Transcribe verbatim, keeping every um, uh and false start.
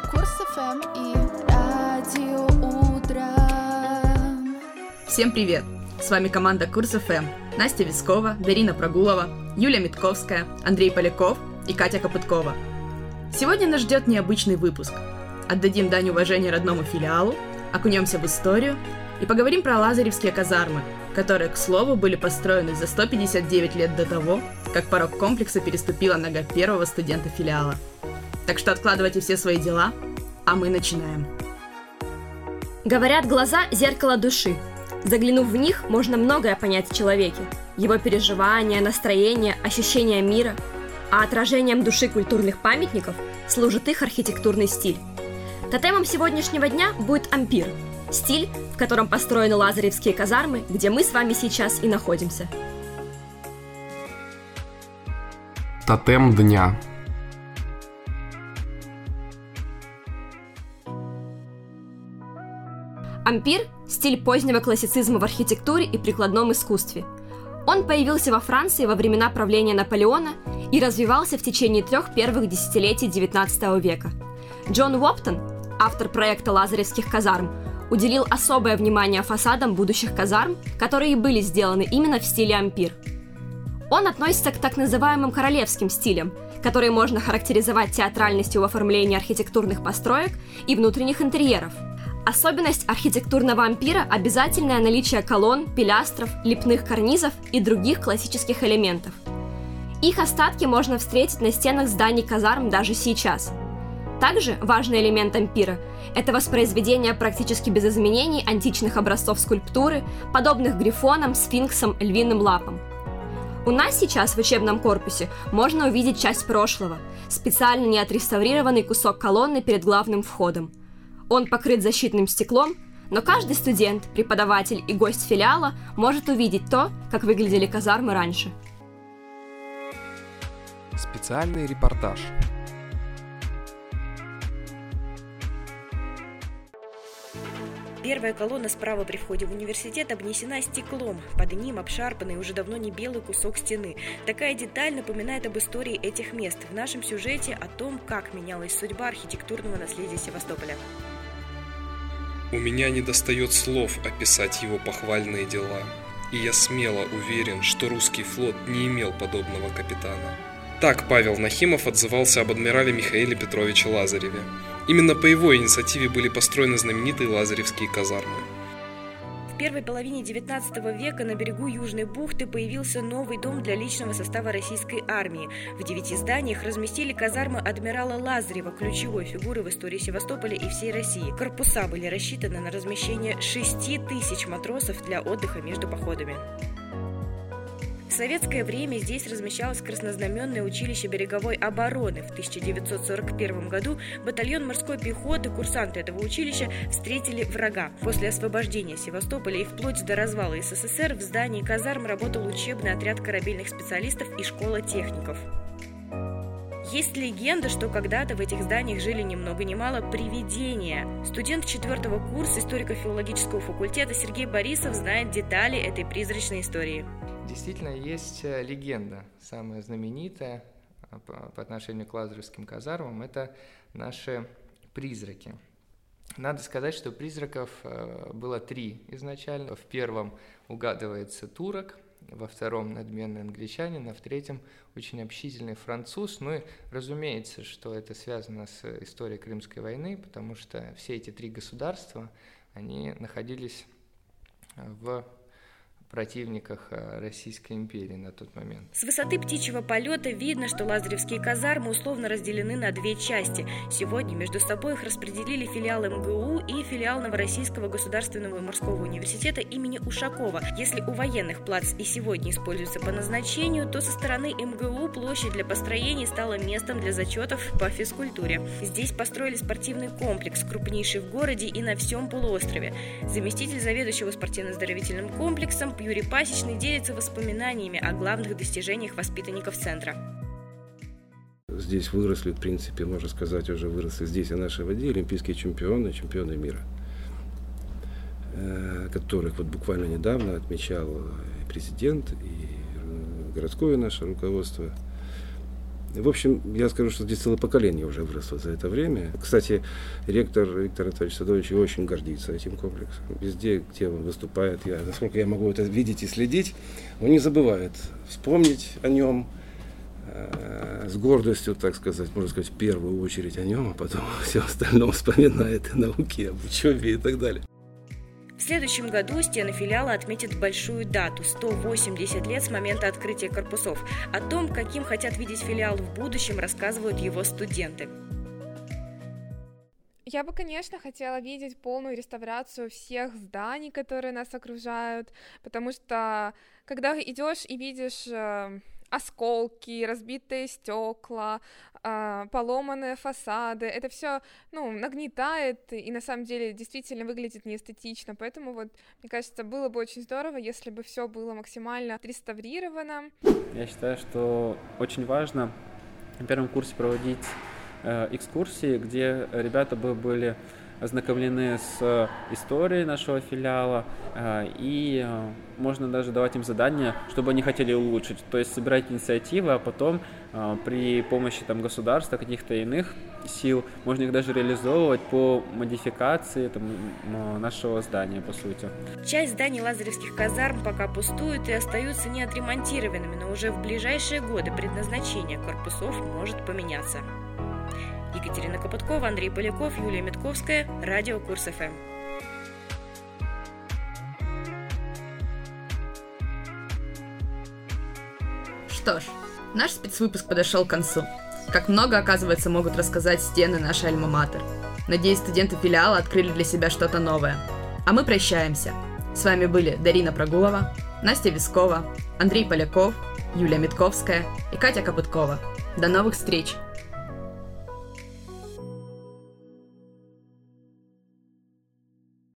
Курс эф эм и Радио Утро. Всем привет! С вами команда Курс эф эм. Настя Вискова, Дарина Прогулова, Юлия Митковская, Андрей Поляков и Катя Копыткова. Сегодня нас ждет необычный выпуск. Отдадим дань уважения родному филиалу, окунемся в историю и поговорим про лазаревские казармы, которые, к слову, были построены за сто пятьдесят девять лет до того, как порог комплекса переступила нога первого студента филиала. Так что откладывайте все свои дела, а мы начинаем. Говорят, глаза – зеркало души. Заглянув в них, можно многое понять о человеке. Его переживания, настроение, ощущения мира. А отражением души культурных памятников служит их архитектурный стиль. Тотемом сегодняшнего дня будет ампир – стиль, в котором построены лазаревские казармы, где мы с вами сейчас и находимся. Тотем дня. Ампир – стиль позднего классицизма в архитектуре и прикладном искусстве. Он появился во Франции во времена правления Наполеона и развивался в течение трех первых десятилетий девятнадцатого века. Джон Уоптон, автор проекта лазаревских казарм, уделил особое внимание фасадам будущих казарм, которые были сделаны именно в стиле ампир. Он относится к так называемым королевским стилям, которые можно характеризовать театральностью в оформлении архитектурных построек и внутренних интерьеров. Особенность архитектурного ампира – обязательное наличие колонн, пилястров, лепных карнизов и других классических элементов. Их остатки можно встретить на стенах зданий казарм даже сейчас. Также важный элемент ампира – это воспроизведение практически без изменений античных образцов скульптуры, подобных грифонам, сфинксам, львиным лапам. У нас сейчас в учебном корпусе можно увидеть часть прошлого – специально не отреставрированный кусок колонны перед главным входом. Он покрыт защитным стеклом, но каждый студент, преподаватель и гость филиала может увидеть то, как выглядели казармы раньше. Специальный репортаж. Первая колонна справа при входе в университет обнесена стеклом, под ним обшарпанный уже давно не белый кусок стены. Такая деталь напоминает об истории этих мест в нашем сюжете о том, как менялась судьба архитектурного наследия Севастополя. У меня недостает слов описать его похвальные дела, и я смело уверен, что русский флот не имел подобного капитана. Так Павел Нахимов отзывался об адмирале Михаиле Петровиче Лазареве. Именно по его инициативе были построены знаменитые лазаревские казармы. В первой половине девятнадцатого века на берегу Южной бухты появился новый дом для личного состава российской армии. В девяти зданиях разместили казармы адмирала Лазарева, ключевой фигуры в истории Севастополя и всей России. Корпуса были рассчитаны на размещение шести тысяч матросов для отдыха между походами. В советское время здесь размещалось краснознаменное училище береговой обороны. В тысяча девятьсот сорок первом году батальон морской пехоты, курсанты этого училища, встретили врага. После освобождения Севастополя и вплоть до развала эс эс эс эр в здании казарм работал учебный отряд корабельных специалистов и школа техников. Есть легенда, что когда-то в этих зданиях жили ни много ни мало привидения. Студент четвертого курса историко-филологического факультета Сергей Борисов знает детали этой призрачной истории. Действительно, есть легенда, самая знаменитая по отношению к лазаревским казармам – это наши призраки. Надо сказать, что призраков было три изначально. В первом угадывается турок, во втором – надменный англичанин, а в третьем – очень общительный француз. Ну и разумеется, что это связано с историей Крымской войны, потому что все эти три государства, они находились в противниках Российской империи на тот момент. С высоты птичьего полета видно, что лазаревские казармы условно разделены на две части. Сегодня между собой их распределили филиал эм гэ у и филиал Новороссийского государственного морского университета имени Ушакова. Если у военных плац и сегодня используется по назначению, то со стороны эм гэ у площадь для построений стала местом для зачетов по физкультуре. Здесь построили спортивный комплекс, крупнейший в городе и на всем полуострове. Заместитель заведующего спортивно-оздоровительным комплексом Юрий Пасечный делится воспоминаниями о главных достижениях воспитанников центра. Здесь выросли, в принципе, можно сказать, уже выросли здесь и наши воде олимпийские чемпионы, чемпионы мира, которых вот буквально недавно отмечал и президент, и городское наше руководство. В общем, я скажу, что здесь целое поколение уже выросло за это время. Кстати, ректор Виктор Анатольевич Садович очень гордится этим комплексом. Везде, где он выступает, я, насколько я могу это видеть и следить, он не забывает вспомнить о нем, э, с гордостью, так сказать, можно сказать, в первую очередь о нем, а потом все остальное вспоминает о науке, об учебе и так далее. В следующем году стены филиала отметят большую дату – сто восемьдесят лет с момента открытия корпусов. О том, каким хотят видеть филиал в будущем, рассказывают его студенты. Я бы, конечно, хотела видеть полную реставрацию всех зданий, которые нас окружают, потому что, когда идешь и видишь э, осколки, разбитые стекла, э, поломанные фасады, это все, ну, нагнетает и на самом деле действительно выглядит неэстетично, поэтому вот, мне кажется, было бы очень здорово, если бы все было максимально отреставрировано. Я считаю, что очень важно на первом курсе проводить экскурсии, где ребята бы были ознакомлены с историей нашего филиала, и можно даже давать им задания, чтобы они хотели улучшить, то есть собирать инициативы, а потом при помощи там, государства, каких-то иных сил можно их даже реализовывать по модификации там, нашего здания, по сути. Часть зданий лазаревских казарм пока пустуют и остаются неотремонтированными, но уже в ближайшие годы предназначение корпусов может поменяться. Екатерина Копыткова, Андрей Поляков, Юлия Митковская, Радио Курс эф эм. Что ж, наш спецвыпуск подошел к концу. Как много, оказывается, могут рассказать стены нашей альма-матер. Надеюсь, студенты филиала открыли для себя что-то новое. А мы прощаемся. С вами были Дарина Прогулова, Настя Вискова, Андрей Поляков, Юлия Митковская и Катя Копыткова. До новых встреч!